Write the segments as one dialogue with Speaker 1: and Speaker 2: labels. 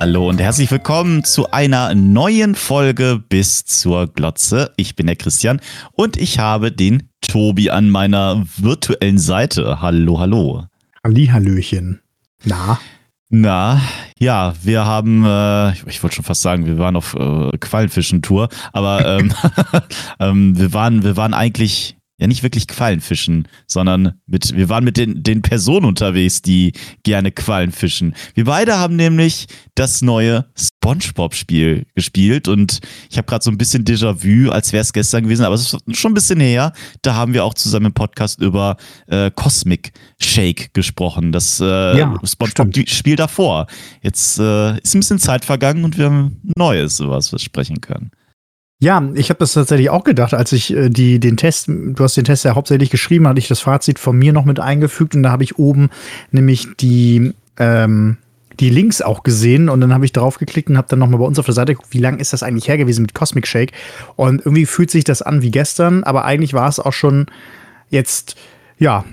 Speaker 1: Hallo und herzlich willkommen zu einer neuen Folge bis zur Glotze. Ich bin der Christian und ich habe den Tobi an meiner virtuellen Seite. Hallo, hallo.
Speaker 2: Hallihallöchen.
Speaker 1: Na, ja, wir haben, ich wollte schon fast sagen, wir waren auf Quallenfischen-Tour, aber wir waren eigentlich ja nicht wirklich Quallenfischen, sondern wir waren mit den Personen unterwegs, die gerne Quallen fischen. Wir beide haben nämlich das neue SpongeBob-Spiel gespielt und ich habe gerade so ein bisschen Déjà-vu, als wäre es gestern gewesen, aber es ist schon ein bisschen her. Da haben wir auch zusammen im Podcast über Cosmic Shake gesprochen, das SpongeBob-Spiel davor. Jetzt ist ein bisschen Zeit vergangen und wir haben Neues, über was wir sprechen können.
Speaker 2: Ja, ich habe das tatsächlich auch gedacht, als ich den Test, du hast den Test ja hauptsächlich geschrieben, hatte ich das Fazit von mir noch mit eingefügt und da habe ich oben nämlich die Links auch gesehen und dann habe ich drauf geklickt und habe dann nochmal bei uns auf der Seite geguckt, wie lang ist das eigentlich her gewesen mit Cosmic Shake und irgendwie fühlt sich das an wie gestern, aber eigentlich war es auch schon jetzt, ja,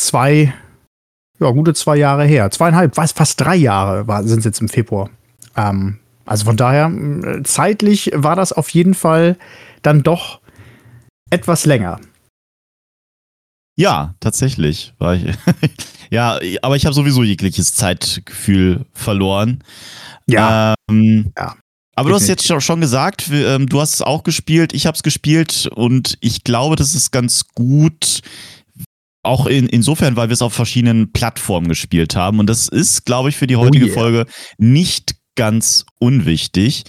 Speaker 2: gute 2 Jahre her. 2,5, fast 3 Jahre sind es jetzt im Februar. Also von daher, zeitlich war das auf jeden Fall dann doch etwas länger.
Speaker 1: Ja, tatsächlich war ich. Ja, aber ich habe sowieso jegliches Zeitgefühl verloren.
Speaker 2: Ja.
Speaker 1: Ja. Aber du hast jetzt schon gesagt, du hast es auch gespielt, ich habe es gespielt und ich glaube, das ist ganz gut. Auch insofern, weil wir es auf verschiedenen Plattformen gespielt haben. Und das ist, glaube ich, für die heutige Folge nicht ganz unwichtig.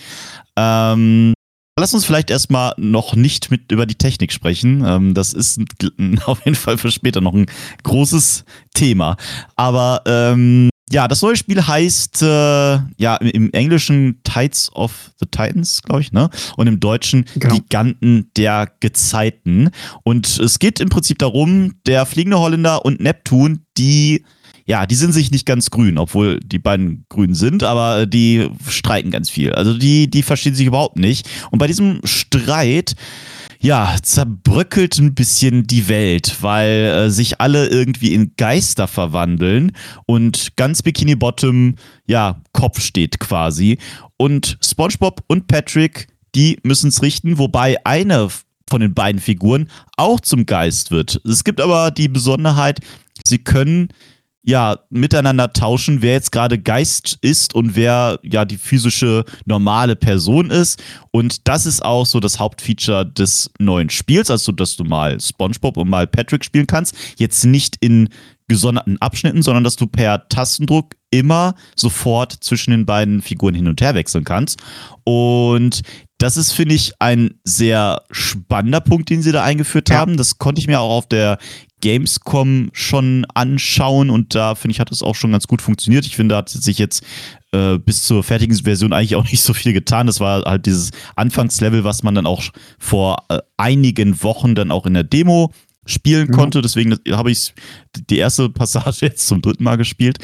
Speaker 1: Lass uns vielleicht erstmal noch nicht über die Technik sprechen. Das ist auf jeden Fall für später noch ein großes Thema. Aber ja, das neue Spiel heißt im Englischen Tides of the Titans, glaube ich, ne? Und im Deutschen Giganten der Gezeiten. Und es geht im Prinzip darum, der fliegende Holländer und Neptun, die sind sich nicht ganz grün, obwohl die beiden grün sind, aber die streiten ganz viel. Also die verstehen sich überhaupt nicht. Und bei diesem Streit, zerbröckelt ein bisschen die Welt, weil sich alle irgendwie in Geister verwandeln und ganz Bikini Bottom, Kopf steht quasi. Und SpongeBob und Patrick, die müssen es richten, wobei eine von den beiden Figuren auch zum Geist wird. Es gibt aber die Besonderheit, sie können miteinander tauschen, wer jetzt gerade Geist ist und wer die physische normale Person ist. Und das ist auch so das Hauptfeature des neuen Spiels, also dass du mal SpongeBob und mal Patrick spielen kannst. Jetzt nicht in gesonderten Abschnitten, sondern dass du per Tastendruck immer sofort zwischen den beiden Figuren hin und her wechseln kannst. Und das ist, finde ich, ein sehr spannender Punkt, den sie da eingeführt haben. Das konnte ich mir auch auf der Gamescom schon anschauen und da, finde ich, hat es auch schon ganz gut funktioniert. Ich finde, da hat sich jetzt bis zur fertigen Version eigentlich auch nicht so viel getan. Das war halt dieses Anfangslevel, was man dann auch vor einigen Wochen dann auch in der Demo spielen konnte. Deswegen habe ich die erste Passage jetzt zum 3. Mal gespielt.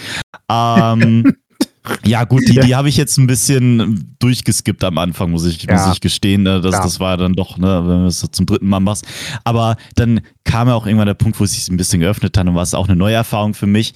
Speaker 1: Ja, gut, die habe ich jetzt ein bisschen durchgeskippt am Anfang, muss ich gestehen. Das war dann doch, ne, wenn du es zum 3. Mal machst. Aber dann kam ja auch irgendwann der Punkt, wo es sich ein bisschen geöffnet hat und war es auch eine neue Erfahrung für mich.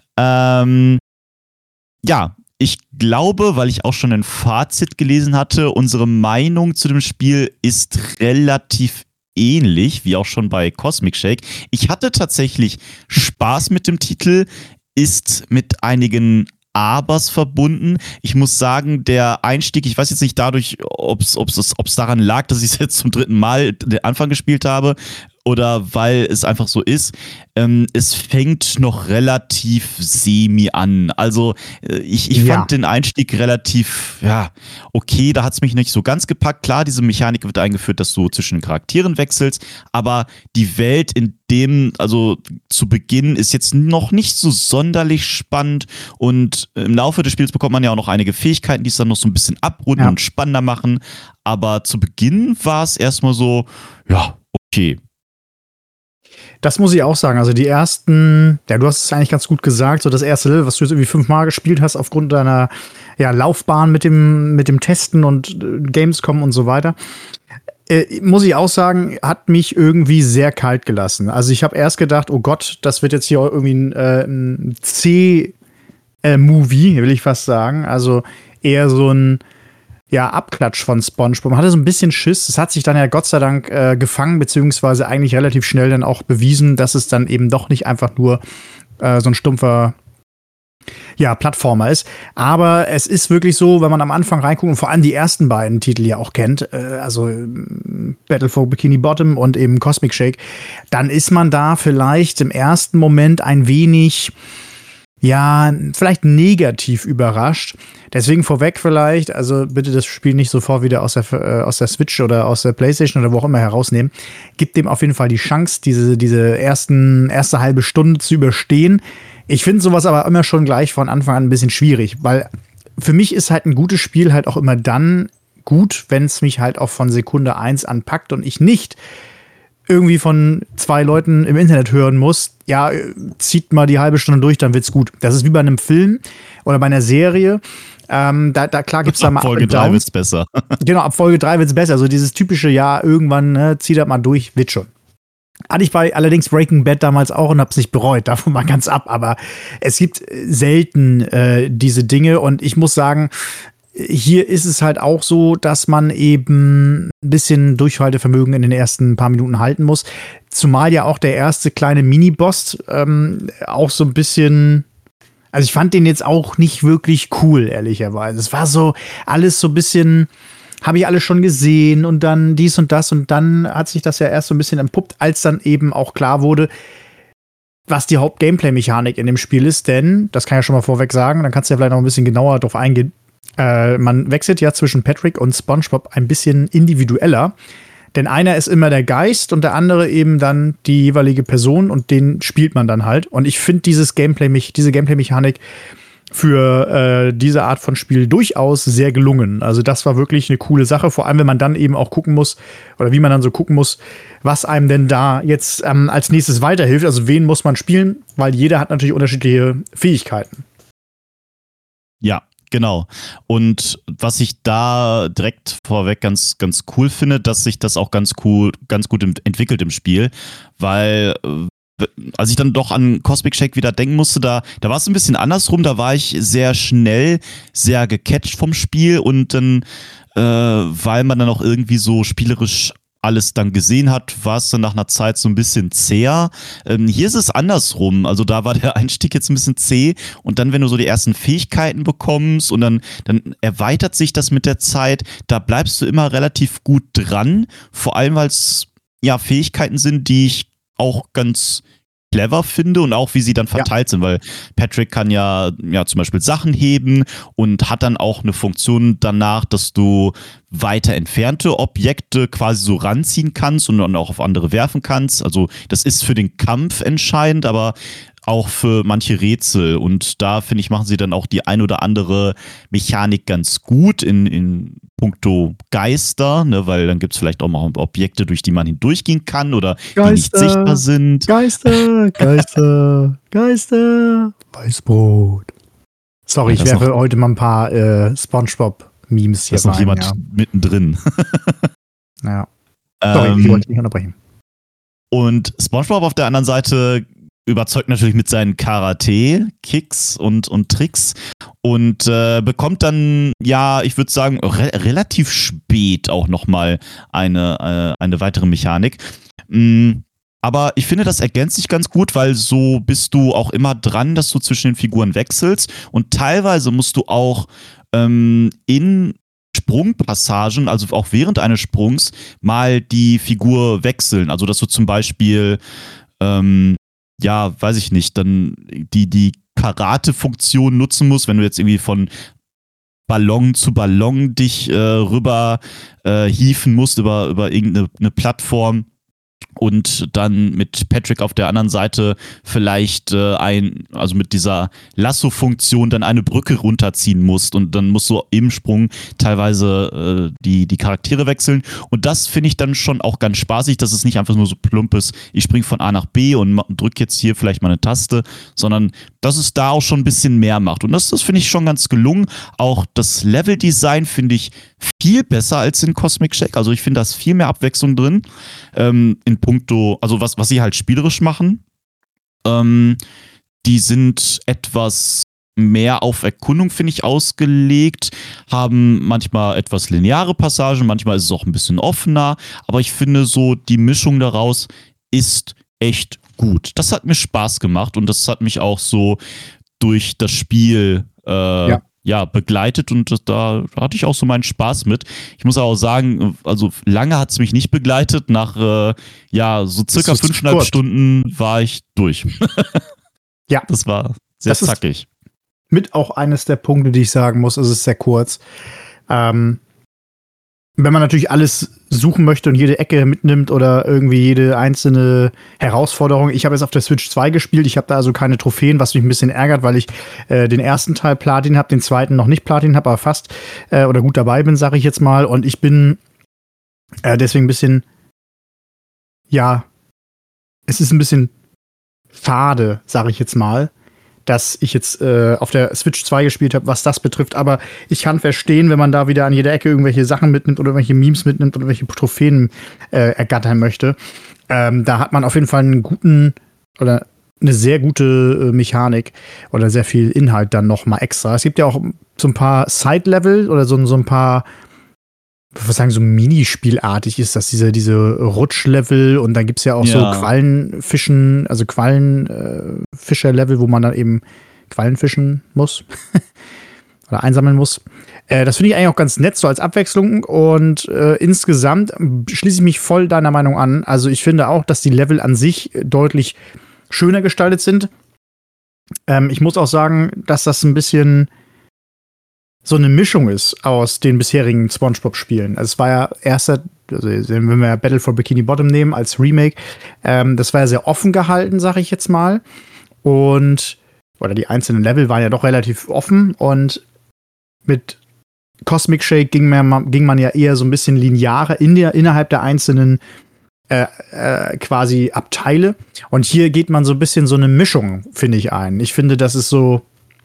Speaker 1: Ich glaube, weil ich auch schon ein Fazit gelesen hatte, unsere Meinung zu dem Spiel ist relativ ähnlich, wie auch schon bei Cosmic Shake. Ich hatte tatsächlich Spaß mit dem Titel, ist mit einigen Abers verbunden. Ich muss sagen, der Einstieg, ich weiß jetzt nicht dadurch, ob es daran lag, dass ich es jetzt zum 3. Mal den Anfang gespielt habe oder weil es einfach so ist. Es fängt noch relativ semi an. Also ich fand den Einstieg relativ, okay, da hat es mich nicht so ganz gepackt. Klar, diese Mechanik wird eingeführt, dass du zwischen den Charakteren wechselst, aber die Welt also zu Beginn ist jetzt noch nicht so sonderlich spannend und im Laufe des Spiels bekommt man ja auch noch einige Fähigkeiten, die es dann noch so ein bisschen abrunden und spannender machen. Aber zu Beginn war es erstmal so, okay.
Speaker 2: Das muss ich auch sagen. Also die ersten, du hast es eigentlich ganz gut gesagt, so das erste Level, was du jetzt irgendwie 5 Mal gespielt hast, aufgrund deiner Laufbahn mit dem Testen und Gamescom und so weiter. Muss ich auch sagen, hat mich irgendwie sehr kalt gelassen. Also ich habe erst gedacht, oh Gott, das wird jetzt hier irgendwie ein C-Movie, will ich fast sagen. Also eher so ein Abklatsch von SpongeBob. Man hatte so ein bisschen Schiss. Es hat sich dann ja Gott sei Dank gefangen, beziehungsweise eigentlich relativ schnell dann auch bewiesen, dass es dann eben doch nicht einfach nur so ein stumpfer Plattformer ist. Aber es ist wirklich so, wenn man am Anfang reinguckt und vor allem die ersten beiden Titel ja auch kennt, also Battle for Bikini Bottom und eben Cosmic Shake, dann ist man da vielleicht im ersten Moment ein wenig vielleicht negativ überrascht. Deswegen vorweg vielleicht, also bitte das Spiel nicht sofort wieder aus der Switch oder aus der PlayStation oder wo auch immer herausnehmen. Gibt dem auf jeden Fall die Chance, diese erste halbe Stunde zu überstehen. Ich finde sowas aber immer schon gleich von Anfang an ein bisschen schwierig, weil für mich ist halt ein gutes Spiel halt auch immer dann gut, wenn es mich halt auch von Sekunde 1 an packt und ich nicht irgendwie von 2 Leuten im Internet hören muss, zieht mal die halbe Stunde durch, dann wird's gut. Das ist wie bei einem Film oder bei einer Serie. Klar gibt's da mal
Speaker 1: Folge 3 wird's besser.
Speaker 2: Genau, ab Folge 3 wird's besser. Also dieses typische, irgendwann, zieh das mal durch, wird schon. Hatte ich bei allerdings Breaking Bad damals auch und hab's nicht bereut, davon mal ganz ab. Aber es gibt selten diese Dinge und ich muss sagen, hier ist es halt auch so, dass man eben ein bisschen Durchhaltevermögen in den ersten paar Minuten halten muss. Zumal ja auch der erste kleine Mini-Boss auch so ein bisschen. Also ich fand den jetzt auch nicht wirklich cool, ehrlicherweise. Es war so alles so ein bisschen, habe ich alles schon gesehen und dann dies und das und dann hat sich das ja erst so ein bisschen entpuppt, als dann eben auch klar wurde, was die Haupt-Gameplay-Mechanik in dem Spiel ist. Denn, das kann ich ja schon mal vorweg sagen, dann kannst du ja vielleicht noch ein bisschen genauer drauf eingehen. Man wechselt ja zwischen Patrick und SpongeBob ein bisschen individueller. Denn einer ist immer der Geist und der andere eben dann die jeweilige Person und den spielt man dann halt. Und ich finde diese Gameplay-Mechanik für diese Art von Spiel durchaus sehr gelungen. Also das war wirklich eine coole Sache, vor allem wenn man dann eben auch gucken muss, oder wie man dann so gucken muss, was einem denn da jetzt als nächstes weiterhilft. Also wen muss man spielen, weil jeder hat natürlich unterschiedliche Fähigkeiten.
Speaker 1: Ja. Genau. Und was ich da direkt vorweg ganz, ganz cool finde, dass sich das auch ganz gut entwickelt im Spiel, weil als ich dann doch an Cosmic Shake wieder denken musste, da war es ein bisschen andersrum, da war ich sehr schnell, sehr gecatcht vom Spiel und dann, weil man dann auch irgendwie so spielerisch alles dann gesehen hat, war es dann nach einer Zeit so ein bisschen zäher. Hier ist es andersrum. Also da war der Einstieg jetzt ein bisschen zäh und dann, wenn du so die ersten Fähigkeiten bekommst und dann erweitert sich das mit der Zeit, da bleibst du immer relativ gut dran. Vor allem, weil es Fähigkeiten sind, die ich auch ganz clever finde und auch wie sie dann verteilt sind, weil Patrick kann ja zum Beispiel Sachen heben und hat dann auch eine Funktion danach, dass du weiter entfernte Objekte quasi so ranziehen kannst und dann auch auf andere werfen kannst. Also das ist für den Kampf entscheidend, aber auch für manche Rätsel und da finde ich, machen sie dann auch die ein oder andere Mechanik ganz gut in puncto Geister, ne, weil dann gibt es vielleicht auch mal Objekte, durch die man hindurchgehen kann oder die nicht sichtbar sind.
Speaker 2: Geister, Weißbrot. Sorry, ich werfe heute mal ein paar SpongeBob-Memes hier rein.
Speaker 1: Da ist noch jemand mittendrin.
Speaker 2: Ja. Sorry, ich wollte nicht unterbrechen.
Speaker 1: Und SpongeBob auf der anderen Seite überzeugt natürlich mit seinen Karate-Kicks und Tricks und bekommt dann, ich würde sagen, relativ spät auch nochmal eine weitere Mechanik. Aber ich finde, das ergänzt sich ganz gut, weil so bist du auch immer dran, dass du zwischen den Figuren wechselst und teilweise musst du auch in Sprungpassagen, also auch während eines Sprungs, mal die Figur wechseln. Also dass du zum Beispiel weiß ich nicht, dann die Karate-Funktion nutzen musst, wenn du jetzt irgendwie von Ballon zu Ballon dich rüber hieven musst über irgendeine Plattform und dann mit Patrick auf der anderen Seite vielleicht also mit dieser Lasso-Funktion dann eine Brücke runterziehen musst und dann musst du im Sprung teilweise die Charaktere wechseln und das finde ich dann schon auch ganz spaßig, dass es nicht einfach nur so plumpes, ich springe von A nach B und drücke jetzt hier vielleicht mal eine Taste, sondern dass es da auch schon ein bisschen mehr macht und das finde ich schon ganz gelungen. Auch das Level-Design finde ich viel besser als in Cosmic Shake, also ich finde da ist viel mehr Abwechslung drin, in puncto, also was sie halt spielerisch machen, die sind etwas mehr auf Erkundung, finde ich, ausgelegt, haben manchmal etwas lineare Passagen, manchmal ist es auch ein bisschen offener, aber ich finde so, die Mischung daraus ist echt gut. Das hat mir Spaß gemacht und das hat mich auch so durch das Spiel begleitet und da hatte ich auch so meinen Spaß mit. Ich muss auch sagen, also lange hat es mich nicht begleitet. Nach so circa 5,5 Stunden war ich durch.
Speaker 2: Ja.
Speaker 1: Das war sehr zackig.
Speaker 2: Mit auch eines der Punkte, die ich sagen muss, es ist sehr kurz. Wenn man natürlich alles suchen möchte und jede Ecke mitnimmt oder irgendwie jede einzelne Herausforderung. Ich habe jetzt auf der Switch 2 gespielt, ich habe da also keine Trophäen, was mich ein bisschen ärgert, weil ich den ersten Teil Platin habe, den zweiten noch nicht Platin habe, aber fast oder gut dabei bin, sage ich jetzt mal. Und ich bin deswegen ein bisschen, es ist ein bisschen schade, sage ich jetzt mal, dass ich jetzt auf der Switch 2 gespielt habe, was das betrifft. Aber ich kann verstehen, wenn man da wieder an jeder Ecke irgendwelche Sachen mitnimmt oder irgendwelche Memes mitnimmt oder irgendwelche Trophäen ergattern möchte. Da hat man auf jeden Fall einen guten oder eine sehr gute Mechanik oder sehr viel Inhalt dann noch mal extra. Es gibt ja auch so ein paar Side-Level oder so ein paar, ich würde sagen, so Minispielartig ist das, diese Rutschlevel und dann gibt es ja auch so Quallenfischen, also Quallenfischer-Level, wo man dann eben Quallen fischen muss oder einsammeln muss. Das finde ich eigentlich auch ganz nett, so als Abwechslung und insgesamt schließe ich mich voll deiner Meinung an. Also ich finde auch, dass die Level an sich deutlich schöner gestaltet sind. Ich muss auch sagen, dass das ein bisschen so eine Mischung ist aus den bisherigen SpongeBob-Spielen. Also es war ja wenn wir Battle for Bikini Bottom nehmen als Remake, das war ja sehr offen gehalten, sag ich jetzt mal. Oder die einzelnen Level waren ja doch relativ offen und mit Cosmic Shake ging man ja eher so ein bisschen linearer innerhalb der einzelnen quasi Abteile. Und hier geht man so ein bisschen so eine Mischung, finde ich, ein. Ich finde, das ist so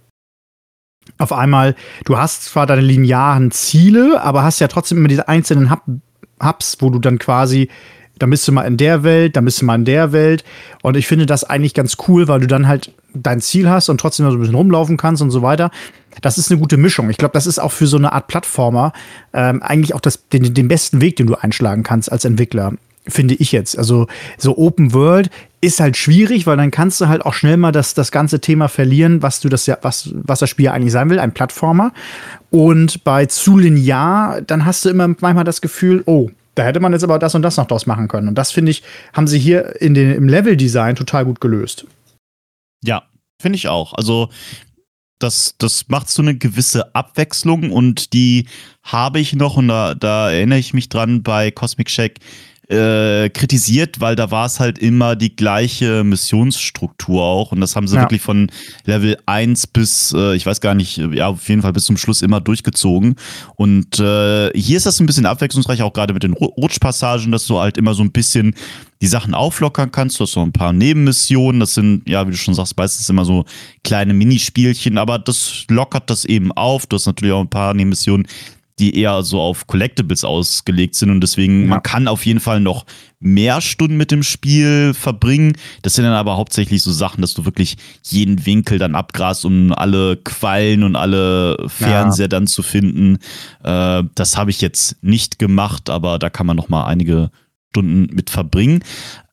Speaker 2: auf einmal, du hast zwar deine linearen Ziele, aber hast ja trotzdem immer diese einzelnen Hubs, wo du dann quasi, dann bist du mal in der Welt, dann bist du mal in der Welt. Und ich finde das eigentlich ganz cool, weil du dann halt dein Ziel hast und trotzdem so ein bisschen rumlaufen kannst und so weiter. Das ist eine gute Mischung. Ich glaube, das ist auch für so eine Art Plattformer eigentlich auch den besten Weg, den du einschlagen kannst als Entwickler, finde ich jetzt. Also so Open World ist halt schwierig, weil dann kannst du halt auch schnell mal das ganze Thema verlieren, was das Spiel eigentlich sein will, ein Plattformer. Und bei zu linear, dann hast du immer manchmal das Gefühl, oh, da hätte man jetzt aber das und das noch draus machen können. Und das, finde ich, haben sie hier im Level-Design total gut gelöst.
Speaker 1: Ja, finde ich auch. Also das macht so eine gewisse Abwechslung und die habe ich noch und da erinnere ich mich dran bei Cosmic Shake kritisiert, weil da war es halt immer die gleiche Missionsstruktur auch und das haben sie wirklich von Level 1 bis, ich weiß gar nicht, auf jeden Fall bis zum Schluss immer durchgezogen und hier ist das ein bisschen abwechslungsreich, auch gerade mit den Rutschpassagen, dass du halt immer so ein bisschen die Sachen auflockern kannst. Du hast so ein paar Nebenmissionen, das sind, wie du schon sagst, meistens immer so kleine Minispielchen, aber das lockert das eben auf. Du hast natürlich auch ein paar Nebenmissionen, die eher so auf Collectibles ausgelegt sind und deswegen, man kann auf jeden Fall noch mehr Stunden mit dem Spiel verbringen. Das sind dann aber hauptsächlich so Sachen, dass du wirklich jeden Winkel dann abgrast, um alle Quallen und alle Fernseher dann zu finden. Das habe ich jetzt nicht gemacht, aber da kann man noch mal einige Stunden mit verbringen.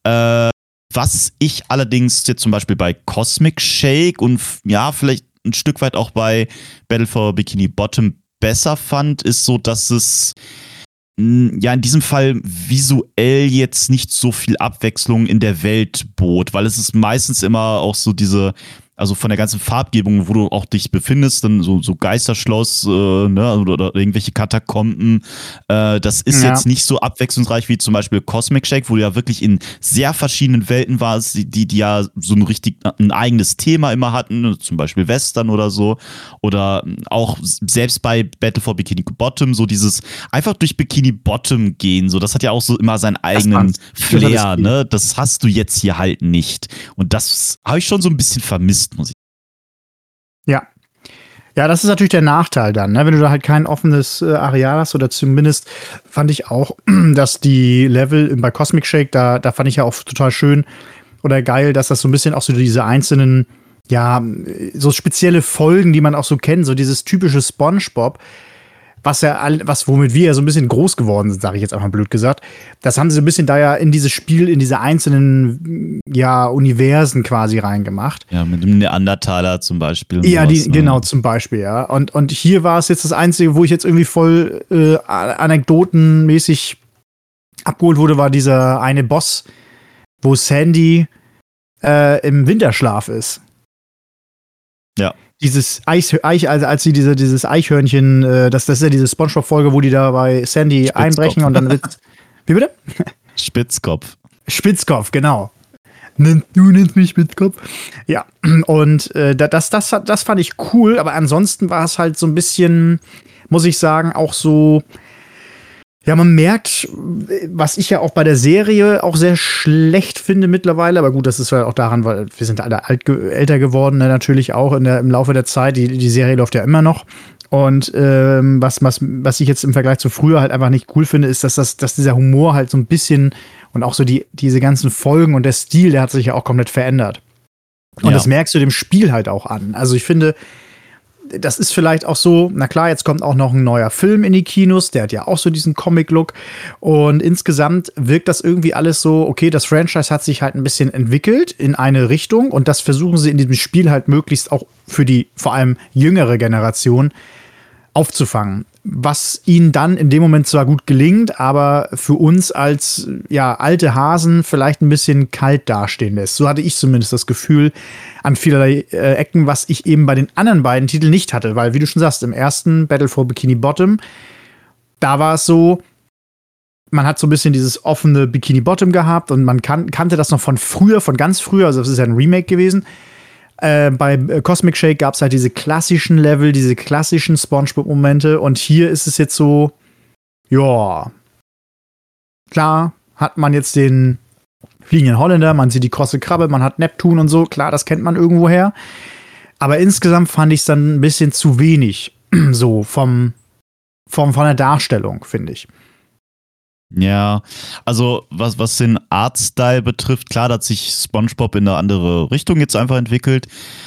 Speaker 1: Was ich allerdings jetzt zum Beispiel bei Cosmic Shake und vielleicht ein Stück weit auch bei Battle for Bikini Bottom besser fand, ist so, dass es in diesem Fall visuell jetzt nicht so viel Abwechslung in der Welt bot, weil es ist meistens immer auch so also von der ganzen Farbgebung, wo du auch dich befindest, dann so Geisterschloss, oder irgendwelche Katakomben. Das ist jetzt nicht so abwechslungsreich wie zum Beispiel Cosmic Shake, wo du ja wirklich in sehr verschiedenen Welten warst, die ja so ein eigenes Thema immer hatten, zum Beispiel Western oder so. Oder auch selbst bei Battle for Bikini Bottom, so dieses einfach durch Bikini Bottom gehen, so das hat ja auch so immer seinen eigenen Flair, ne? Das hast du jetzt hier halt nicht. Und das habe ich schon so ein bisschen vermisst, muss ich.
Speaker 2: Ja, das ist natürlich der Nachteil dann, ne? Wenn du da halt kein offenes Areal hast oder zumindest fand ich auch, dass die Level bei Cosmic Shake, da fand ich ja auch total schön oder geil, dass das so ein bisschen auch so diese einzelnen ja, so spezielle Folgen, die man auch so kennt, so dieses typische SpongeBob, womit wir ja so ein bisschen groß geworden sind, sage ich jetzt einfach blöd gesagt. Das haben sie so ein bisschen da ja in dieses Spiel, in diese einzelnen, ja, Universen quasi reingemacht.
Speaker 1: Ja, mit dem Neandertaler zum Beispiel.
Speaker 2: Ja, genau, zum Beispiel, ja. Und hier war es jetzt das Einzige, wo ich jetzt irgendwie voll anekdotenmäßig abgeholt wurde, war dieser eine Boss, wo Sandy im Winterschlaf ist.
Speaker 1: Ja.
Speaker 2: Dieses also als sie dieses Eichhörnchen, das ist ja diese SpongeBob-Folge, wo die da bei Sandy
Speaker 1: Spitzkopf.
Speaker 2: Einbrechen und dann wird. Wie bitte?
Speaker 1: Spitzkopf.
Speaker 2: Spitzkopf, genau. Du nennst mich Spitzkopf. Ja, und das fand ich cool, aber ansonsten war es halt so ein bisschen, muss ich sagen, auch so. Ja, man merkt, was ich ja auch bei der Serie auch sehr schlecht finde mittlerweile, aber gut, das ist ja auch daran, weil wir sind alle älter geworden, ne, natürlich auch im Laufe der Zeit. Die Serie läuft ja immer noch. Und was ich jetzt im Vergleich zu früher halt einfach nicht cool finde, ist, dass dieser Humor halt so ein bisschen und auch so diese ganzen Folgen und der Stil, der hat sich ja auch komplett verändert. Und das merkst du dem Spiel halt auch an. Also ich finde, das ist vielleicht auch so, na klar, jetzt kommt auch noch ein neuer Film in die Kinos, der hat ja auch so diesen Comic-Look und insgesamt wirkt das irgendwie alles so, okay, das Franchise hat sich halt ein bisschen entwickelt in eine Richtung und das versuchen sie in diesem Spiel halt möglichst auch für die vor allem jüngere Generation aufzufangen. Was ihnen dann in dem Moment zwar gut gelingt, aber für uns als ja, alte Hasen vielleicht ein bisschen kalt dastehen lässt. So hatte ich zumindest das Gefühl an vielerlei Ecken, was ich eben bei den anderen beiden Titeln nicht hatte. Weil, wie du schon sagst, im ersten Battle for Bikini Bottom, da war es so, man hat so ein bisschen dieses offene Bikini Bottom gehabt und man kannte das noch von früher, von ganz früher, also das ist ja ein Remake gewesen. Bei Cosmic Shake gab es halt diese klassischen Level, diese klassischen SpongeBob-Momente und hier ist es jetzt so, ja, klar hat man jetzt den fliegenden Holländer, man sieht die krosse Krabbe, man hat Neptun und so, klar, das kennt man irgendwoher. Aber insgesamt fand ich es dann ein bisschen zu wenig, so von der Darstellung, finde ich.
Speaker 1: Ja, also was den Artstyle betrifft, klar, da hat sich SpongeBob in eine andere Richtung jetzt einfach entwickelt.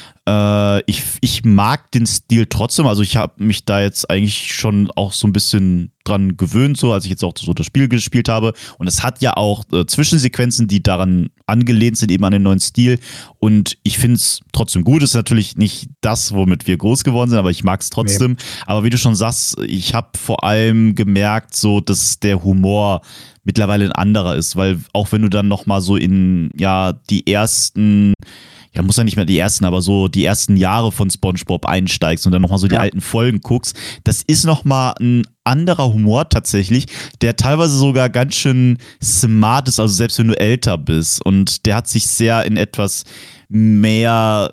Speaker 1: Ich mag den Stil trotzdem, also ich habe mich da jetzt eigentlich schon auch so ein bisschen dran gewöhnt, so als ich jetzt auch so das Spiel gespielt habe. Und es hat ja auch Zwischensequenzen, die daran angelehnt sind, eben an den neuen Stil. Und ich finde es trotzdem gut. Ist natürlich nicht das, womit wir groß geworden sind, aber ich mag es trotzdem. Nee. Aber wie du schon sagst, ich habe vor allem gemerkt, so, dass der Humor mittlerweile ein anderer ist, weil auch wenn du dann noch mal so in ja die ersten muss ja nicht mehr die ersten, aber so die ersten Jahre von SpongeBob einsteigst und dann nochmal so die alten Folgen guckst, das ist nochmal ein anderer Humor tatsächlich, der teilweise sogar ganz schön smart ist, also selbst wenn du älter bist. Und der hat sich sehr in etwas mehr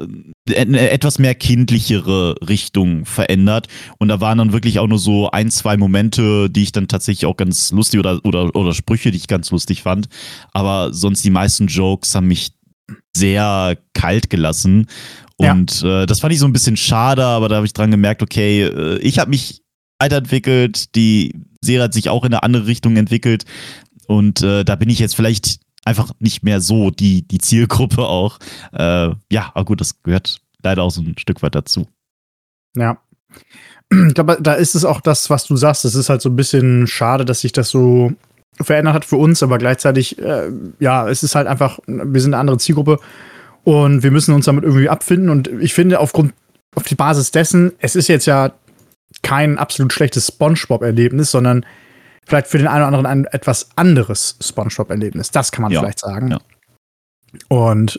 Speaker 1: kindlichere Richtung verändert. Und da waren dann wirklich auch nur so 1, 2 Momente, die ich dann tatsächlich auch ganz lustig oder Sprüche, die ich ganz lustig fand. Aber sonst die meisten Jokes haben mich sehr kalt gelassen und das fand ich so ein bisschen schade, aber da habe ich dran gemerkt, okay, ich habe mich weiterentwickelt, die Serie hat sich auch in eine andere Richtung entwickelt und da bin ich jetzt vielleicht einfach nicht mehr so die Zielgruppe auch. Aber gut, das gehört leider auch so ein Stück weit dazu.
Speaker 2: Ja. Ich glaube, da ist es auch das, was du sagst, es ist halt so ein bisschen schade, dass sich das so verändert hat für uns, aber gleichzeitig, es ist halt einfach, wir sind eine andere Zielgruppe und wir müssen uns damit irgendwie abfinden und ich finde, auf die Basis dessen, es ist jetzt ja kein absolut schlechtes SpongeBob-Erlebnis, sondern vielleicht für den einen oder anderen ein etwas anderes SpongeBob-Erlebnis. Das kann man vielleicht sagen. Ja. Und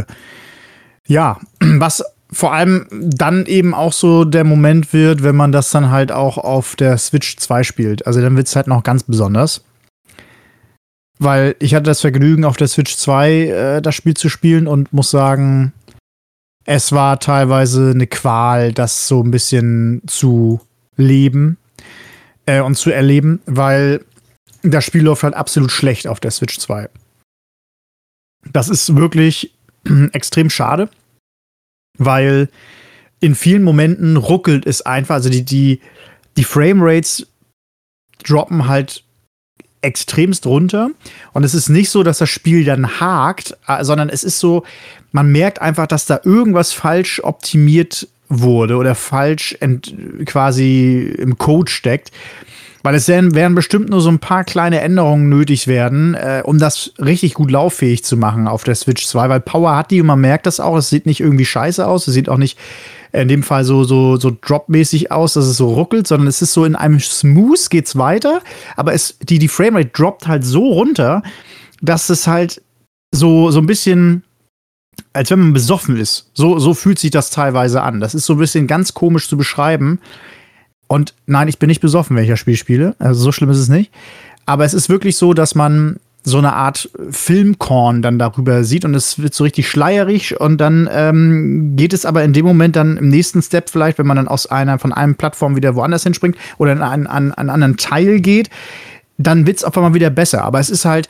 Speaker 2: was vor allem dann eben auch so der Moment wird, wenn man das dann halt auch auf der Switch 2 spielt. Also dann wird es halt noch ganz besonders. Weil ich hatte das Vergnügen, auf der Switch 2 das Spiel zu spielen und muss sagen, es war teilweise eine Qual, das so ein bisschen zu leben und zu erleben, weil das Spiel läuft halt absolut schlecht auf der Switch 2. Das ist wirklich extrem schade, weil in vielen Momenten ruckelt es einfach, also die Framerates droppen halt extremst runter. Und es ist nicht so, dass das Spiel dann hakt, sondern es ist so, man merkt einfach, dass da irgendwas falsch optimiert wurde oder falsch quasi im Code steckt. Weil es werden bestimmt nur so ein paar kleine Änderungen nötig werden, um das richtig gut lauffähig zu machen auf der Switch 2. Weil Power hat die und man merkt das auch. Es sieht nicht irgendwie scheiße aus. Es sieht auch nicht in dem Fall so Drop-mäßig aus, dass es so ruckelt, sondern es ist so in einem Smooth geht's weiter. Aber die Framerate droppt halt so runter, dass es halt so ein bisschen, als wenn man besoffen ist. So fühlt sich das teilweise an. Das ist so ein bisschen ganz komisch zu beschreiben. Und nein, ich bin nicht besoffen, wenn ich das Spiel spiele. Also so schlimm ist es nicht. Aber es ist wirklich so, dass man so eine Art Filmkorn dann darüber sieht und es wird so richtig schleierig und dann geht es aber in dem Moment dann im nächsten Step vielleicht, wenn man dann von einem Plattform wieder woanders hinspringt oder in einen anderen Teil geht, dann wird es auf einmal wieder besser. Aber es ist halt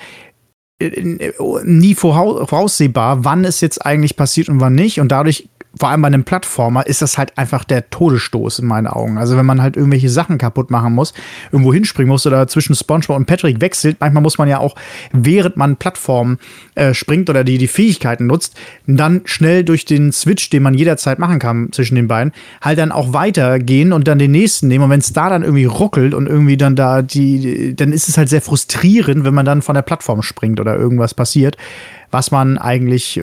Speaker 2: nie voraussehbar, wann es jetzt eigentlich passiert und wann nicht. Und dadurch, vor allem bei einem Plattformer, ist das halt einfach der Todesstoß in meinen Augen. Also wenn man halt irgendwelche Sachen kaputt machen muss, irgendwo hinspringen muss oder zwischen SpongeBob und Patrick wechselt, manchmal muss man ja auch, während man Plattformen springt oder die Fähigkeiten nutzt, dann schnell durch den Switch, den man jederzeit machen kann zwischen den beiden, halt dann auch weitergehen und dann den nächsten nehmen. Und wenn es da dann irgendwie ruckelt und irgendwie dann dann ist es halt sehr frustrierend, wenn man dann von der Plattform springt oder irgendwas passiert, was man eigentlich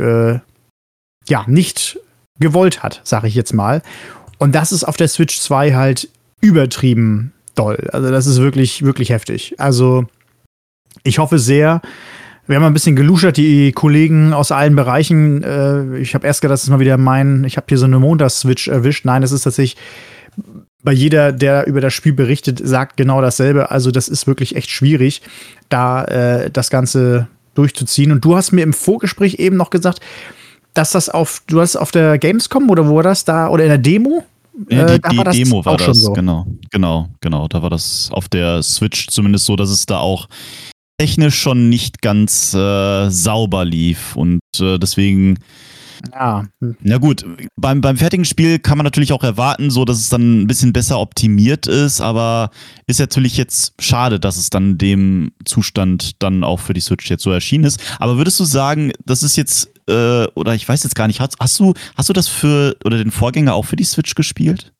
Speaker 2: nicht gewollt hat, sage ich jetzt mal. Und das ist auf der Switch 2 halt übertrieben doll. Also das ist wirklich, wirklich heftig. Also ich hoffe sehr, wir haben ein bisschen geluschert, die Kollegen aus allen Bereichen. Ich habe erst gedacht, das ist mal wieder ich habe hier so eine Montags-Switch erwischt. Nein, es ist tatsächlich bei jeder, der über das Spiel berichtet, sagt genau dasselbe. Also das ist wirklich echt schwierig, da das Ganze durchzuziehen. Und du hast mir im Vorgespräch eben noch gesagt, dass du hast auf der Gamescom oder wo war das da oder in der Demo?
Speaker 1: Ja, die Demo war das, schon so. Genau. Da war das auf der Switch zumindest so, dass es da auch technisch schon nicht ganz sauber lief und deswegen.
Speaker 2: Ja.
Speaker 1: Na gut, beim fertigen Spiel kann man natürlich auch erwarten, so dass es dann ein bisschen besser optimiert ist, aber ist natürlich jetzt schade, dass es dann dem Zustand dann auch für die Switch jetzt so erschienen ist. Aber würdest du sagen, das ist jetzt, oder ich weiß jetzt gar nicht, hast du das oder den Vorgänger auch für die Switch gespielt?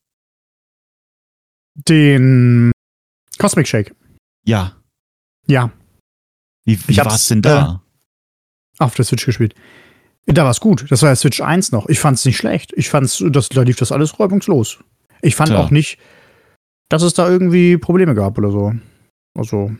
Speaker 2: Den Cosmic Shake.
Speaker 1: Ja.
Speaker 2: Ja.
Speaker 1: Wie war es denn da?
Speaker 2: Auf der Switch gespielt. Da war es gut. Das war ja Switch 1 noch. Ich fand es nicht schlecht. Ich fand's, da lief das alles reibungslos. Ich fand auch nicht, dass es da irgendwie Probleme gab oder so. Also.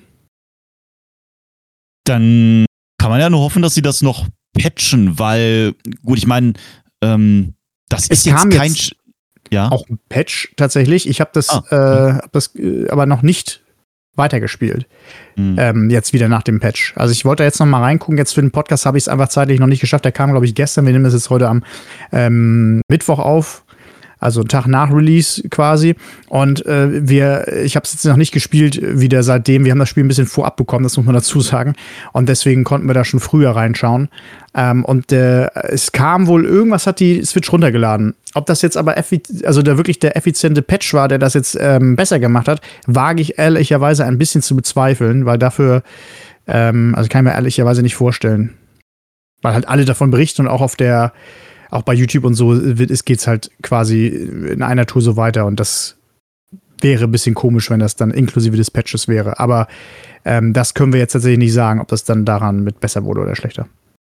Speaker 1: Dann kann man ja nur hoffen, dass sie das noch patchen, weil, gut, ich meine, das ist jetzt kein. Ja.
Speaker 2: Auch ein Patch tatsächlich. Ich habe das aber noch nicht weitergespielt. Jetzt wieder nach dem Patch. Also ich wollte da jetzt noch mal reingucken. Jetzt für den Podcast habe ich es einfach zeitlich noch nicht geschafft. Der kam, glaube ich, gestern. Wir nehmen das jetzt heute am Mittwoch auf. Also einen Tag nach Release quasi. Und ich habe es jetzt noch nicht gespielt wieder seitdem. Wir haben das Spiel ein bisschen vorab bekommen, das muss man dazu sagen. Und deswegen konnten wir da schon früher reinschauen. Es kam wohl, irgendwas hat die Switch runtergeladen. Ob das jetzt aber wirklich der effiziente Patch war, der das jetzt besser gemacht hat, wage ich ehrlicherweise ein bisschen zu bezweifeln, weil dafür, kann ich mir ehrlicherweise nicht vorstellen. Weil halt alle davon berichten und auch bei YouTube und so geht's halt quasi in einer Tour so weiter und das wäre ein bisschen komisch, wenn das dann inklusive des Patches wäre. Aber das können wir jetzt tatsächlich nicht sagen, ob das dann daran mit besser wurde oder schlechter.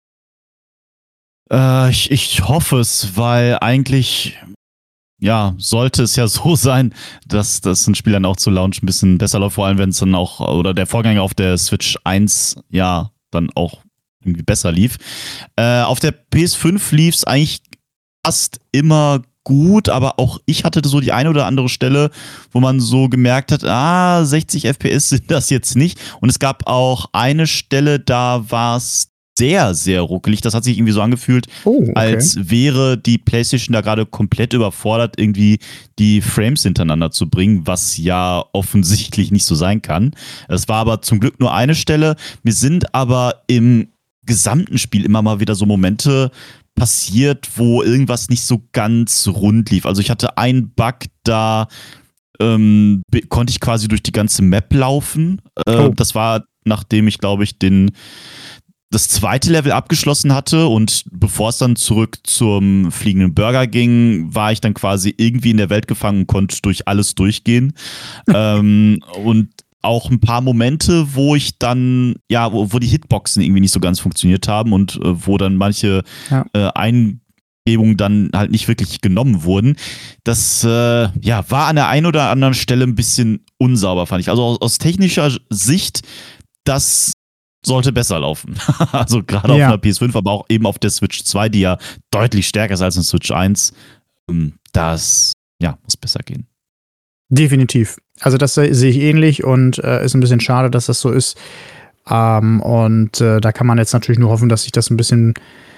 Speaker 1: Ich hoffe es, weil eigentlich sollte es ja so sein, dass das ein Spiel dann auch zu Launch ein bisschen besser läuft, vor allem wenn es dann auch, oder der Vorgänger auf der Switch 1 dann auch irgendwie besser lief. Auf der PS5 lief es eigentlich fast immer gut, aber auch ich hatte so die eine oder andere Stelle, wo man so gemerkt hat, 60 FPS sind das jetzt nicht. Und es gab auch eine Stelle, da war es sehr, sehr ruckelig. Das hat sich irgendwie so angefühlt, als wäre die PlayStation da gerade komplett überfordert, irgendwie die Frames hintereinander zu bringen, was ja offensichtlich nicht so sein kann. Es war aber zum Glück nur eine Stelle. Mir sind aber im gesamten Spiel immer mal wieder so Momente passiert, wo irgendwas nicht so ganz rund lief. Also ich hatte einen Bug, da konnte ich quasi durch die ganze Map laufen. Das war nachdem ich, glaube ich, das zweite Level abgeschlossen hatte und bevor es dann zurück zum fliegenden Burger ging, war ich dann quasi irgendwie in der Welt gefangen und konnte durch alles durchgehen. Und auch ein paar Momente, wo ich dann, ja, wo die Hitboxen irgendwie nicht so ganz funktioniert haben und wo dann manche Eingebungen dann halt nicht wirklich genommen wurden. Das war an der einen oder anderen Stelle ein bisschen unsauber, fand ich. Also aus technischer Sicht, das sollte besser laufen. Also gerade auf einer PS5, aber auch eben auf der Switch 2, die ja deutlich stärker ist als eine Switch 1. Das, muss besser gehen.
Speaker 2: Definitiv. Also das sehe ich ähnlich und ist ein bisschen schade, dass das so ist. Da kann man jetzt natürlich nur hoffen, dass sich das ein bisschen,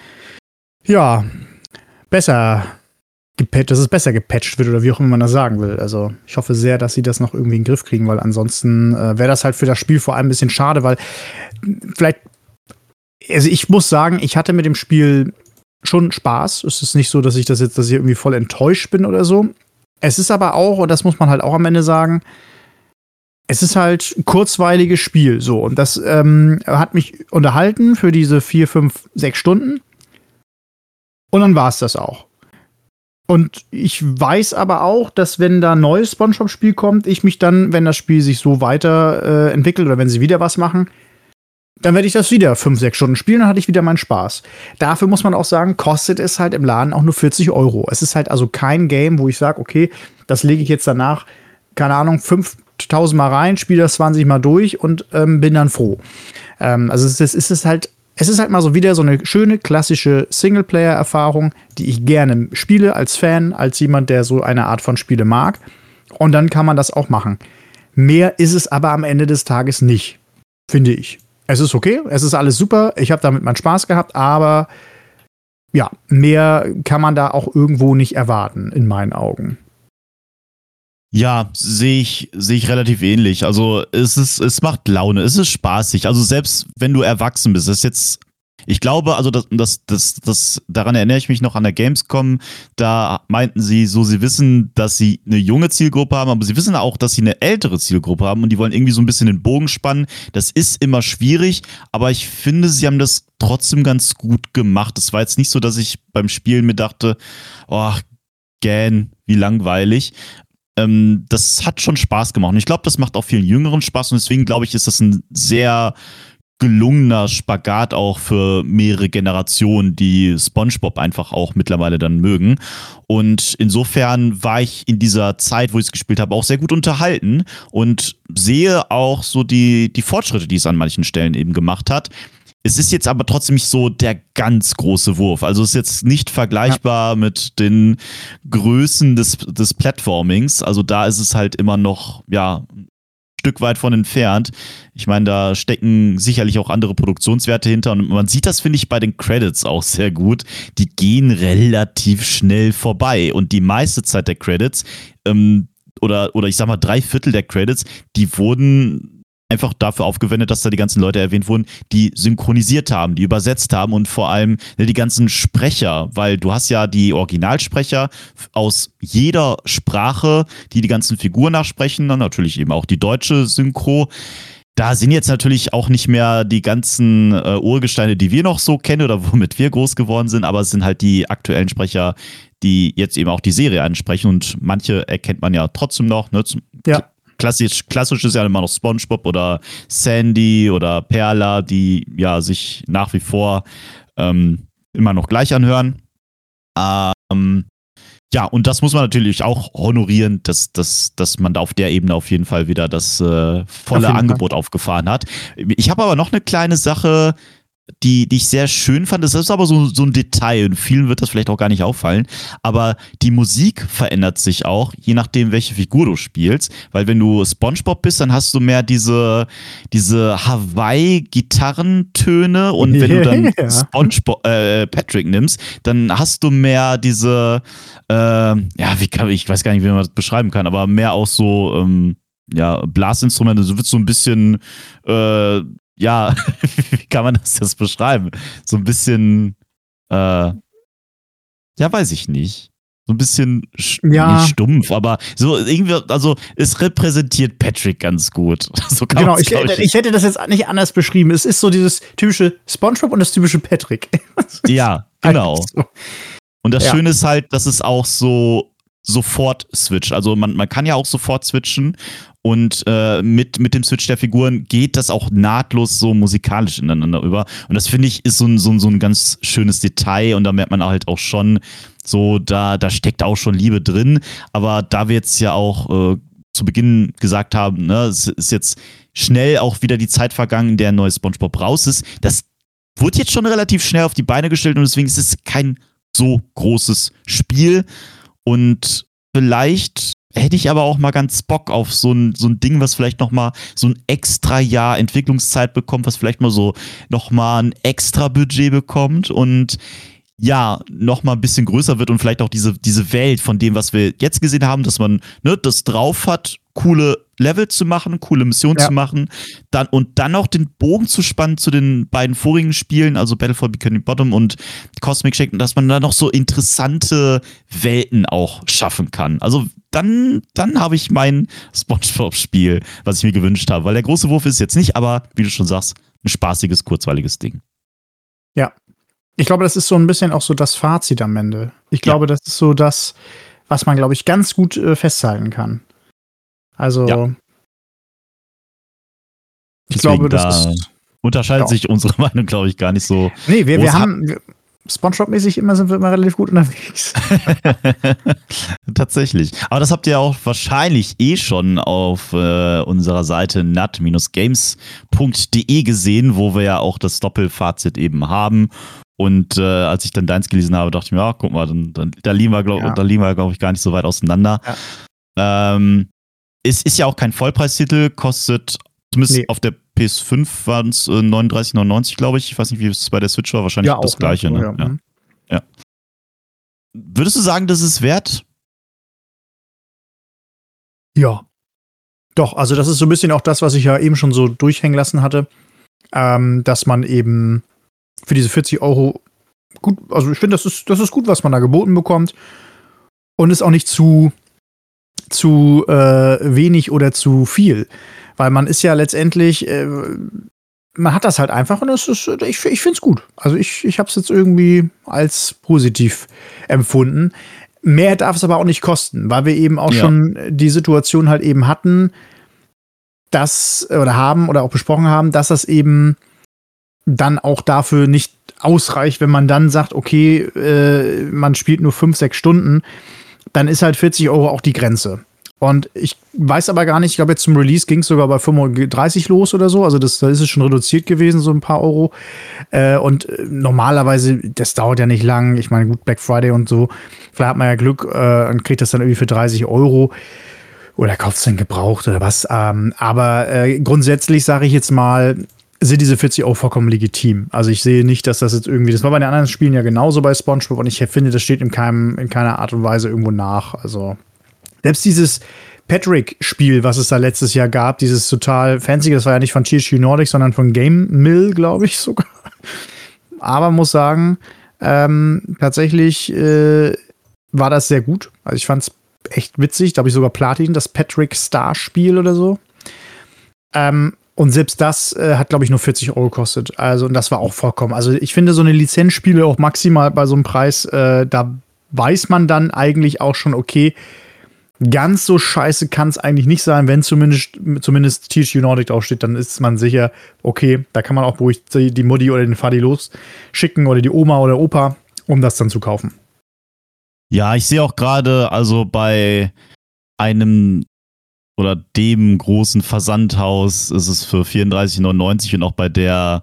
Speaker 2: besser gepatcht wird oder wie auch immer man das sagen will. Also ich hoffe sehr, dass sie das noch irgendwie in den Griff kriegen, weil ansonsten wäre das halt für das Spiel vor allem ein bisschen schade, weil vielleicht, also ich muss sagen, ich hatte mit dem Spiel schon Spaß. Es ist nicht so, dass ich irgendwie voll enttäuscht bin oder so. Es ist aber auch, und das muss man halt auch am Ende sagen, es ist halt ein kurzweiliges Spiel, so. Und das hat mich unterhalten für diese 4, 5, 6 Stunden. Und dann war es das auch. Und ich weiß aber auch, dass wenn da ein neues SpongeBob-Spiel kommt, ich mich dann, wenn das Spiel sich so weiter entwickelt oder wenn sie wieder was machen, dann werde ich das wieder 5, 6 Stunden spielen, dann hatte ich wieder meinen Spaß. Dafür muss man auch sagen, kostet es halt im Laden auch nur 40 €. Es ist halt also kein Game, wo ich sage, okay, das lege ich jetzt danach, keine Ahnung, 5.000 Mal rein, spiele das 20 Mal durch und bin dann froh. Also es ist halt mal so wieder so eine schöne, klassische Singleplayer-Erfahrung, die ich gerne spiele als Fan, als jemand, der so eine Art von Spiele mag. Und dann kann man das auch machen. Mehr ist es aber am Ende des Tages nicht, finde ich. Es ist okay, es ist alles super, ich habe damit meinen Spaß gehabt, aber ja, mehr kann man da auch irgendwo nicht erwarten, in meinen Augen.
Speaker 1: Ja, sehe ich relativ ähnlich. Also es macht Laune, es ist spaßig. Also selbst wenn du erwachsen bist, das ist jetzt, ich glaube, also daran erinnere ich mich noch an der Gamescom, da meinten sie so, sie wissen, dass sie eine junge Zielgruppe haben, aber sie wissen auch, dass sie eine ältere Zielgruppe haben und die wollen irgendwie so ein bisschen den Bogen spannen. Das ist immer schwierig, aber ich finde, sie haben das trotzdem ganz gut gemacht. Es war jetzt nicht so, dass ich beim Spielen mir dachte, oh, wie langweilig. Das hat schon Spaß gemacht. Und ich glaube, das macht auch vielen Jüngeren Spaß. Und deswegen, glaube ich, ist das ein sehr gelungener Spagat auch für mehrere Generationen, die SpongeBob einfach auch mittlerweile dann mögen. Und insofern war ich in dieser Zeit, wo ich es gespielt habe, auch sehr gut unterhalten und sehe auch so die Fortschritte, die es an manchen Stellen eben gemacht hat. Es ist jetzt aber trotzdem nicht so der ganz große Wurf. Also es ist jetzt nicht vergleichbar mit den Größen des Platformings. Also da ist es halt immer noch, ein Stück weit von entfernt. Ich meine, da stecken sicherlich auch andere Produktionswerte hinter. Und man sieht das, finde ich, bei den Credits auch sehr gut. Die gehen relativ schnell vorbei. Und die meiste Zeit der Credits, oder ich sag mal 3/4 der Credits, die wurden einfach dafür aufgewendet, dass da die ganzen Leute erwähnt wurden, die synchronisiert haben, die übersetzt haben und vor allem die ganzen Sprecher, weil du hast ja die Originalsprecher aus jeder Sprache, die ganzen Figuren nachsprechen, dann natürlich eben auch die deutsche Synchro. Da sind jetzt natürlich auch nicht mehr die ganzen Urgesteine, die wir noch so kennen oder womit wir groß geworden sind, aber es sind halt die aktuellen Sprecher, die jetzt eben auch die Serie ansprechen und manche erkennt man ja trotzdem noch, ne? Klassisch ist ja immer noch SpongeBob oder Sandy oder Perla, die ja sich nach wie vor immer noch gleich anhören. Und das muss man natürlich auch honorieren, dass man da auf der Ebene auf jeden Fall wieder das volle Angebot aufgefahren hat. Ich habe aber noch eine kleine Sache, die ich sehr schön fand. Das ist aber so ein Detail und vielen wird das vielleicht auch gar nicht auffallen, aber die Musik verändert sich auch, je nachdem, welche Figur du spielst, weil wenn du SpongeBob bist, dann hast du mehr diese Hawaii-Gitarrentöne und wenn du dann Patrick nimmst, dann hast du mehr diese ich weiß gar nicht, wie man das beschreiben kann, aber mehr auch so Blasinstrumente, so wird so ein bisschen wie kann man das jetzt beschreiben? So ein bisschen, weiß ich nicht. so ein bisschen
Speaker 2: Ja.
Speaker 1: nicht stumpf, aber so irgendwie, also es repräsentiert Patrick ganz gut. So kann
Speaker 2: Genau,
Speaker 1: man's,
Speaker 2: ich hätte das jetzt nicht anders beschrieben. Es ist so dieses typische SpongeBob und das typische Patrick.
Speaker 1: Ja, genau.
Speaker 2: So.
Speaker 1: Und das
Speaker 2: Ja.
Speaker 1: Schöne ist halt, dass es auch so sofort switcht. Also man kann ja auch sofort switchen und mit dem Switch der Figuren geht das auch nahtlos so musikalisch ineinander über. Und das finde ich ist so ein ganz schönes Detail und da merkt man halt auch schon, so da steckt auch schon Liebe drin. Aber da wir jetzt ja auch zu Beginn gesagt haben, ne, es ist jetzt schnell auch wieder die Zeit vergangen, in der ein neues SpongeBob raus ist. Das wurde jetzt schon relativ schnell auf die Beine gestellt und deswegen ist es kein so großes Spiel. Und vielleicht hätte ich aber auch mal ganz Bock auf so ein Ding, was vielleicht noch mal so ein extra Jahr Entwicklungszeit bekommt, was vielleicht mal so noch mal ein extra Budget bekommt und ja, noch mal ein bisschen größer wird und vielleicht auch diese Welt von dem, was wir jetzt gesehen haben, dass man das drauf hat, coole Level zu machen, coole Missionen zu machen, dann auch den Bogen zu spannen zu den beiden vorigen Spielen, also Battle for Bikini Bottom und Cosmic Shake, dass man da noch so interessante Welten auch schaffen kann. Also dann habe ich mein SpongeBob-Spiel, was ich mir gewünscht habe, weil der große Wurf ist jetzt nicht, aber wie du schon sagst, ein spaßiges, kurzweiliges Ding.
Speaker 2: Ja. Ich glaube, das ist so ein bisschen auch so das Fazit am Ende. Ich glaube, das ist so das, was man, glaube ich, ganz gut festhalten kann. Also, ich glaube, das ist.
Speaker 1: Unterscheidet sich unsere Meinung, glaube ich, gar nicht so.
Speaker 2: Nee, wir haben SpongeBob-mäßig sind wir immer relativ gut unterwegs.
Speaker 1: Tatsächlich. Aber das habt ihr auch wahrscheinlich schon auf unserer Seite nat-games.de gesehen, wo wir ja auch das Doppelfazit eben haben. Und als ich dann deins gelesen habe, dachte ich mir, ja, guck mal, da liegen wir, glaube ich, gar nicht so weit auseinander. Ja. Es ist ja auch kein Vollpreistitel, kostet, zumindest auf der PS5 waren es 39,99, glaube ich. Ich weiß nicht, wie es bei der Switch war, wahrscheinlich das gleiche. Ne? Ja. Würdest du sagen, das ist wert?
Speaker 2: Ja. Doch, also das ist so ein bisschen auch das, was ich ja eben schon so durchhängen lassen hatte, dass man eben für diese 40 € gut, also ich finde, das ist gut, was man da geboten bekommt und ist auch nicht zu wenig oder zu viel, weil man ist ja letztendlich, man hat das halt einfach und ich finde es gut. Also ich habe es jetzt irgendwie als positiv empfunden. Mehr darf es aber auch nicht kosten, weil wir eben auch schon die Situation halt eben hatten, oder auch besprochen haben, dass das eben dann auch dafür nicht ausreicht, wenn man dann sagt, okay, man spielt nur 5-6 Stunden, dann ist halt 40 € auch die Grenze. Und ich weiß aber gar nicht, ich glaube jetzt zum Release ging es sogar bei 35 los oder so, also da ist es schon reduziert gewesen, so ein paar Euro. Und normalerweise, das dauert ja nicht lang, ich meine, gut, Black Friday und so, vielleicht hat man ja Glück und kriegt das dann irgendwie für 30 € oder kauft es dann gebraucht oder was. Aber grundsätzlich sage ich jetzt mal, sind diese 40 € vollkommen legitim. Also ich sehe nicht, dass das jetzt irgendwie, das war bei den anderen Spielen ja genauso bei SpongeBob und ich finde, das steht in keiner Art und Weise irgendwo nach. Also selbst dieses Patrick-Spiel, was es da letztes Jahr gab, dieses total fancy, das war ja nicht von THQ Nordic, sondern von Game Mill, glaube ich sogar. Aber muss sagen, tatsächlich war das sehr gut. Also ich fand es echt witzig. Da habe ich sogar Platin, das Patrick-Star-Spiel oder so. Und selbst das hat, glaube ich, nur 40 € gekostet. Also, und das war auch vollkommen. Also, ich finde, so eine Lizenzspiele auch maximal bei so einem Preis, da weiß man dann eigentlich auch schon, okay, ganz so scheiße kann es eigentlich nicht sein, wenn zumindest THQ Nordic draufsteht, dann ist man sicher, okay, da kann man auch ruhig die Mutti oder den Vati losschicken oder die Oma oder Opa, um das dann zu kaufen.
Speaker 1: Ja, ich sehe auch gerade, also bei einem oder dem großen Versandhaus ist es für 34,99 und auch bei der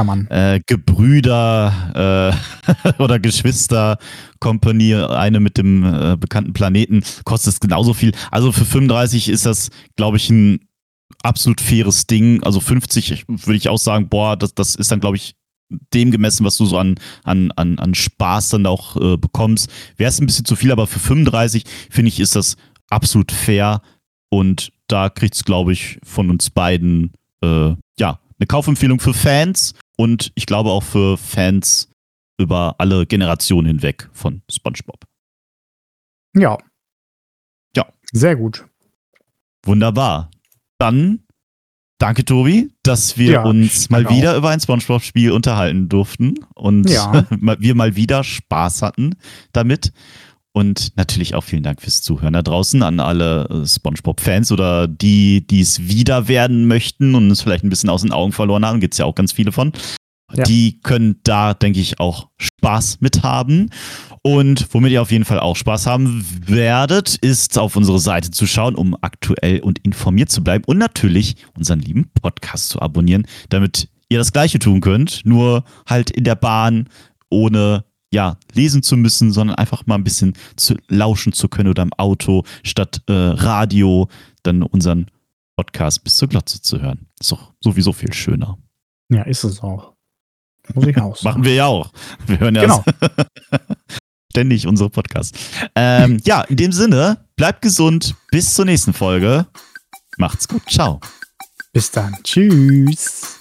Speaker 1: Gebrüder oder Geschwister Company, eine mit dem bekannten Planeten, kostet es genauso viel. Also für 35 ist das, glaube ich, ein absolut faires Ding. Also 50 würde ich auch sagen, boah, das ist dann, glaube ich, dem gemessen, was du so an Spaß dann auch bekommst. Wäre es ein bisschen zu viel, aber für 35, finde ich, ist das absolut fair. Und da kriegt es, glaube ich, von uns beiden eine Kaufempfehlung für Fans und ich glaube auch für Fans über alle Generationen hinweg von SpongeBob.
Speaker 2: Ja.
Speaker 1: Ja.
Speaker 2: Sehr gut.
Speaker 1: Wunderbar. Dann danke, Tobi, dass wir uns mal wieder über ein SpongeBob-Spiel unterhalten durften und wir mal wieder Spaß hatten damit. Und natürlich auch vielen Dank fürs Zuhören da draußen an alle SpongeBob-Fans oder die es wieder werden möchten und es vielleicht ein bisschen aus den Augen verloren haben. Gibt es ja auch ganz viele von. Ja. Die können da, denke ich, auch Spaß mit haben. Und womit ihr auf jeden Fall auch Spaß haben werdet, ist auf unsere Seite zu schauen, um aktuell und informiert zu bleiben und natürlich unseren lieben Podcast zu abonnieren, damit ihr das Gleiche tun könnt, nur halt in der Bahn, ohne lesen zu müssen, sondern einfach mal ein bisschen zu lauschen zu können oder im Auto statt Radio dann unseren Podcast bis zur Glotze zu hören. Ist doch sowieso viel schöner.
Speaker 2: Ja, ist es auch. Muss ich auch sagen.
Speaker 1: Machen wir ja auch. Wir hören ja ständig unsere Podcasts. In dem Sinne, bleibt gesund. Bis zur nächsten Folge. Macht's gut. Ciao.
Speaker 2: Bis dann. Tschüss.